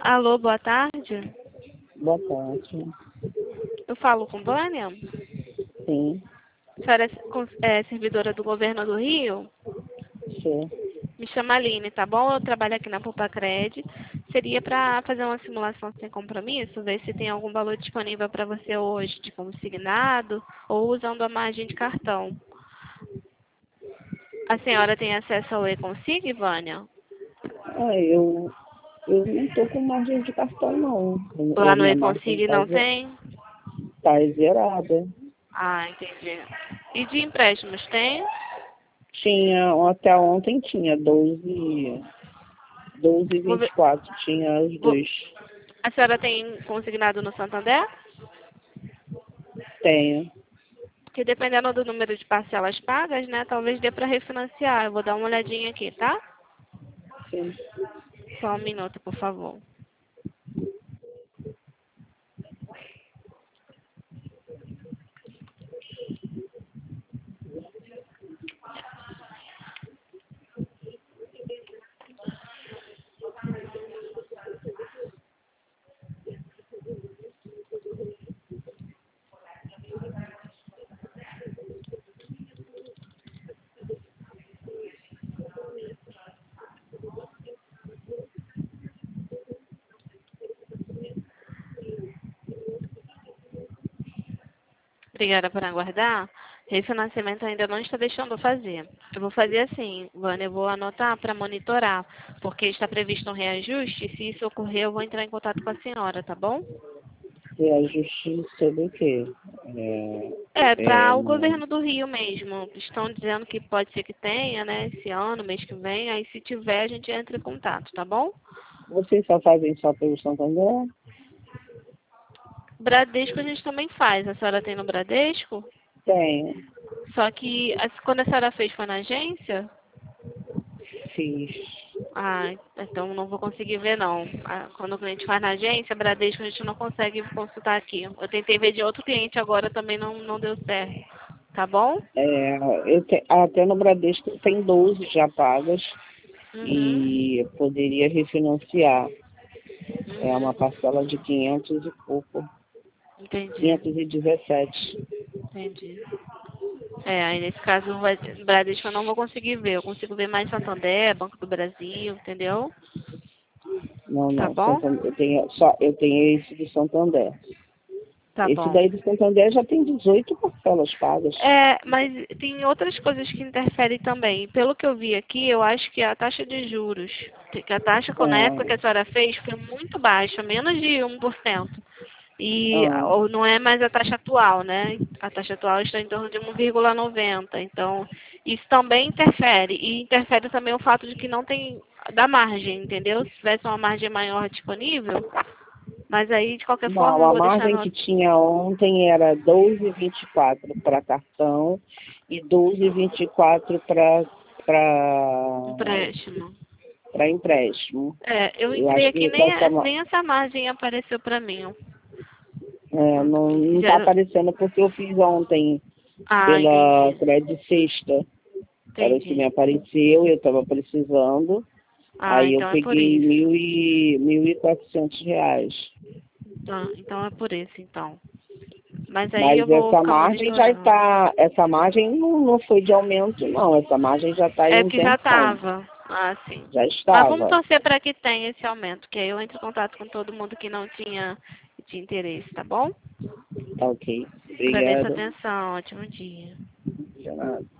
Alô, boa tarde. Boa tarde. Eu falo com Vânia? Sim, A senhora é servidora do governo do Rio? sou. Me chama Aline, tá bom? Eu trabalho aqui na Poupa-Cred. Seria para fazer uma simulação sem compromisso, ver se tem algum valor disponível para você hoje de consignado ou usando a margem de cartão. A senhora tem acesso ao e-consig, Vânia? Eu não tô com margem de cartão, não. Lá A no minha margem e-consig não tem? tá zerada. Ah, entendi. E de empréstimos tem? Tinha, até ontem tinha 12 e Vou vinte ver- e quatro tinha os vou- dois. A senhora tem consignado no Santander? Tenho, Porque dependendo do número de parcelas pagas, né, talvez dê para refinanciar. Eu vou dar uma olhadinha aqui, tá? sim. Só um minuto, por favor. Obrigada por aguardar. Refinanciamento ainda não está deixando eu fazer. Eu vou fazer assim, Vânia, eu vou anotar para monitorar, porque está previsto um reajuste. Se isso ocorrer, eu vou entrar em contato com a senhora, tá bom? E a justiça do quê? É, para o Não. governo do Rio mesmo. Estão dizendo que pode ser que tenha, né, esse ano, mês que vem. Aí, se tiver, a gente entra em contato, tá bom? Vocês só fazem só pelo Santander? Bradesco a gente também faz. A senhora tem no Bradesco? Tenho, Só que quando a senhora fez foi na agência? fiz. Ah, então não vou conseguir ver não. Quando o cliente faz na agência, Bradesco a gente não consegue consultar aqui. Eu tentei ver de outro cliente agora, também não deu certo. Tá bom? Até no Bradesco tem 12 já pagas Uhum. e poderia refinanciar. É uma Uhum. parcela de 500 e pouco, Entendi. 517. Entendi. Aí nesse caso, Bradesco eu não vou conseguir ver. Eu consigo ver mais Santander, Banco do Brasil, entendeu? Não, Tá não, bom? Santander, eu tenho esse do Santander. Tá Esse bom. daí do Santander já tem 18 parcelas pagas. É, mas tem outras coisas que interferem também. Pelo que eu vi aqui, eu acho que a taxa de juros, que a taxa na época que É, a senhora fez foi muito baixa, menos de 1%. E ah, ou não é mais a taxa atual, né? A taxa atual está em torno de 1,90. Então, isso também interfere. E interfere também o fato de que não tem da margem, entendeu? Se tivesse uma margem maior disponível, mas aí, de qualquer forma, não, eu a vou deixar margem no que tinha ontem era 12,24 para cartão e 12,24 empréstimo. para empréstimo. É, eu Eu entrei acho aqui, que com nem essa margem apareceu para mim. não está Já, aparecendo porque eu fiz ontem pela entendi. Credit Sexta. Era o que me Entendi. apareceu, eu estava precisando. Ah, Aí eu então é por peguei isso. 1.400 reais. Então é por isso, então. Mas aí eu Mas vou essa ficar margem já monitorando. está, essa margem não foi de aumento, não. Essa margem já está É em que já intenção. estava. Ah, sim. Já Mas vamos estava. torcer para que tenha esse aumento, que aí eu entro em contato com todo mundo que não tinha interesse, tá bom? Tá ok. Agradeço a Obrigada. atenção. Ótimo dia. De nada.